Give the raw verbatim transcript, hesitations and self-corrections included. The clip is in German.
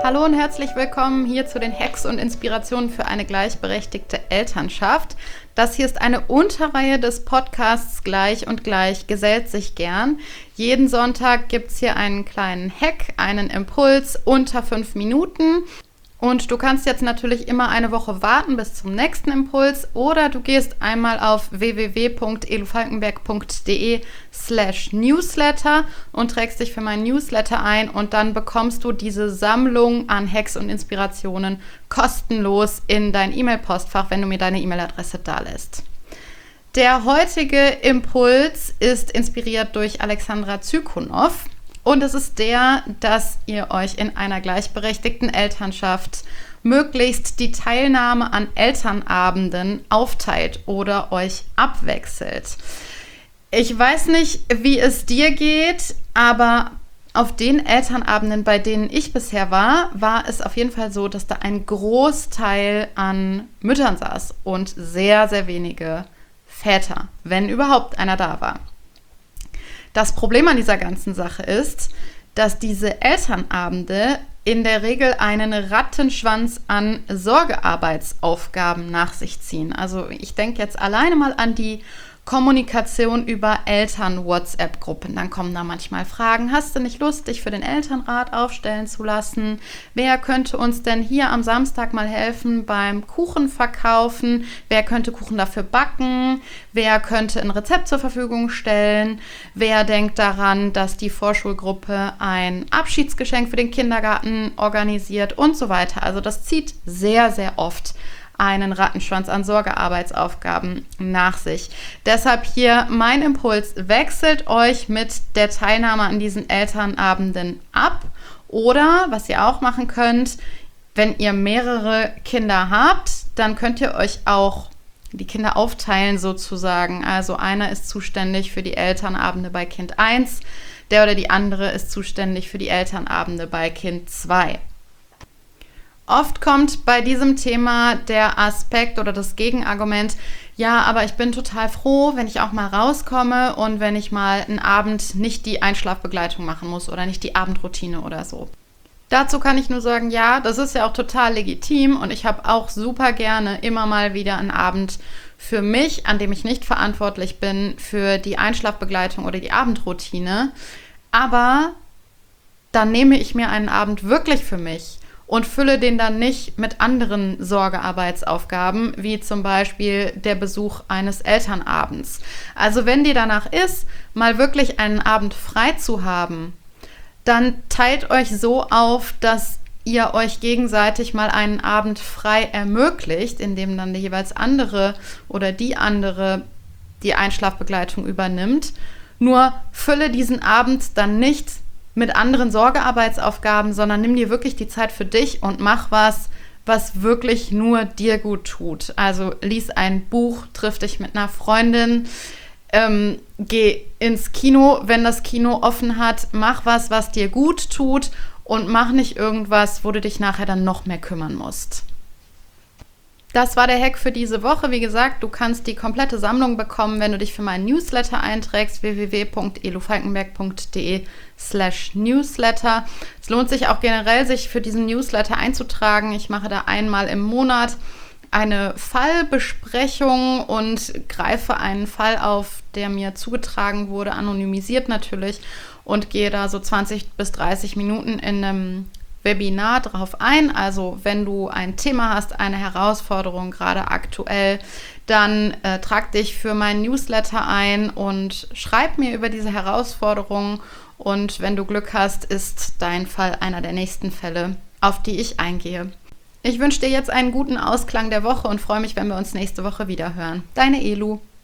Hallo und herzlich willkommen hier zu den Hacks und Inspirationen für eine gleichberechtigte Elternschaft. Das hier ist eine Unterreihe des Podcasts Gleich und Gleich gesellt sich gern. Jeden Sonntag gibt es hier einen kleinen Hack, einen Impuls unter fünf Minuten. Und du kannst jetzt natürlich immer eine Woche warten bis zum nächsten Impuls oder du gehst einmal auf w w w punkt elufalkenberg punkt de slash newsletter und trägst dich für meinen Newsletter ein und dann bekommst du diese Sammlung an Hacks und Inspirationen kostenlos in dein E-Mail-Postfach, wenn du mir deine E-Mail-Adresse dalässt. Der heutige Impuls ist inspiriert durch Alexandra Zykunow. Und es ist der, dass ihr euch in einer gleichberechtigten Elternschaft möglichst die Teilnahme an Elternabenden aufteilt oder euch abwechselt. Ich weiß nicht, wie es dir geht, aber auf den Elternabenden, bei denen ich bisher war, war es auf jeden Fall so, dass da ein Großteil an Müttern saß und sehr, sehr wenige Väter, wenn überhaupt einer da war. Das Problem an dieser ganzen Sache ist, dass diese Elternabende in der Regel einen Rattenschwanz an Sorgearbeitsaufgaben nach sich ziehen. Also ich denke jetzt alleine mal an die Kommunikation über Eltern-WhatsApp-Gruppen. Dann kommen da manchmal Fragen, hast du nicht Lust, dich für den Elternrat aufstellen zu lassen? Wer könnte uns denn hier am Samstag mal helfen beim Kuchen verkaufen? Wer könnte Kuchen dafür backen? Wer könnte ein Rezept zur Verfügung stellen? Wer denkt daran, dass die Vorschulgruppe ein Abschiedsgeschenk für den Kindergarten organisiert und so weiter? Also das zieht sehr, sehr oft einen Rattenschwanz an Sorgearbeitsaufgaben nach sich. Deshalb hier mein Impuls, wechselt euch mit der Teilnahme an diesen Elternabenden ab oder, was ihr auch machen könnt, wenn ihr mehrere Kinder habt, dann könnt ihr euch auch die Kinder aufteilen sozusagen. Also einer ist zuständig für die Elternabende bei Kind eins, der oder die andere ist zuständig für die Elternabende bei Kind zwei. Oft kommt bei diesem Thema der Aspekt oder das Gegenargument, ja, aber ich bin total froh, wenn ich auch mal rauskomme und wenn ich mal einen Abend nicht die Einschlafbegleitung machen muss oder nicht die Abendroutine oder so. Dazu kann ich nur sagen, ja, das ist ja auch total legitim und ich habe auch super gerne immer mal wieder einen Abend für mich, an dem ich nicht verantwortlich bin für die Einschlafbegleitung oder die Abendroutine, aber dann nehme ich mir einen Abend wirklich für mich und fülle den dann nicht mit anderen Sorgearbeitsaufgaben, wie zum Beispiel der Besuch eines Elternabends. Also wenn dir danach ist, mal wirklich einen Abend frei zu haben, dann teilt euch so auf, dass ihr euch gegenseitig mal einen Abend frei ermöglicht, indem dann die jeweils andere oder die andere die Einschlafbegleitung übernimmt. Nur fülle diesen Abend dann nicht mit anderen Sorgearbeitsaufgaben, sondern nimm dir wirklich die Zeit für dich und mach was, was wirklich nur dir gut tut. Also lies ein Buch, triff dich mit einer Freundin, ähm, geh ins Kino, wenn das Kino offen hat, mach was, was dir gut tut und mach nicht irgendwas, wo du dich nachher dann noch mehr kümmern musst. Das war der Hack für diese Woche. Wie gesagt, du kannst die komplette Sammlung bekommen, wenn du dich für meinen Newsletter einträgst, w w w punkt elufalkenberg punkt de slash newsletter. Es lohnt sich auch generell, sich für diesen Newsletter einzutragen. Ich mache da einmal im Monat eine Fallbesprechung und greife einen Fall auf, der mir zugetragen wurde, anonymisiert natürlich, und gehe da so zwanzig bis dreißig Minuten in einem Webinar drauf ein. Also wenn du ein Thema hast, eine Herausforderung gerade aktuell, dann äh, trag dich für meinen Newsletter ein und schreib mir über diese Herausforderung. Und wenn du Glück hast, ist dein Fall einer der nächsten Fälle, auf die ich eingehe. Ich wünsche dir jetzt einen guten Ausklang der Woche und freue mich, wenn wir uns nächste Woche wieder hören. Deine Elu.